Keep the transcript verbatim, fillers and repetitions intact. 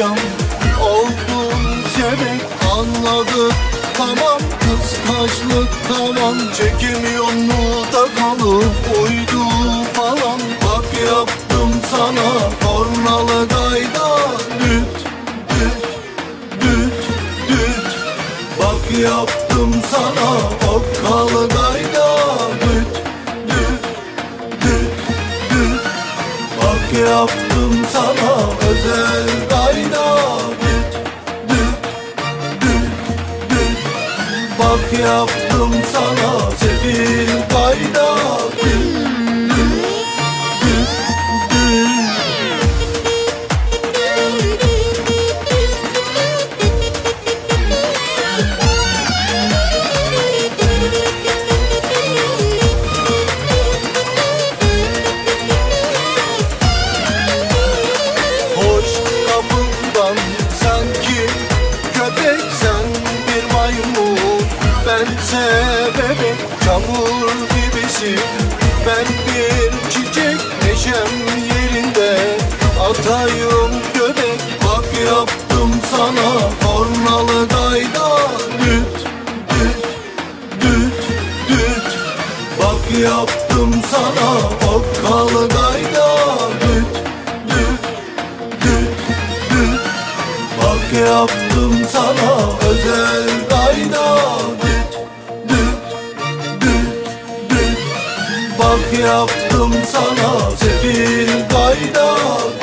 akşam oldun sebep. Anladık tamam, kıskançlık tamam, çekemiyor mu da kalıp uydu falan. Bak yaptım sana kornalı gayda, düt düt düt düt. Bak yaptım sana okkalı gayda, düt düt düt düt. Bak yaptım sana özel gayda, düt düt düt düt. Bak yaptım sana sefil gayda, düt düt düt düt. Hoş kapından sanki köpek, sen bir maymun bense bebek. Çamur gibisin, ben bir çiçek, neşem yerinde atayım göbek. Bak yaptım sana kornalı gayda, düt düt düt düt. Bak yaptım sana okkalı gayda, düt düt düt düt. Bak yaptım sana özel gayda, düt düt düt düt. Bak yaptım sana sefil gayda,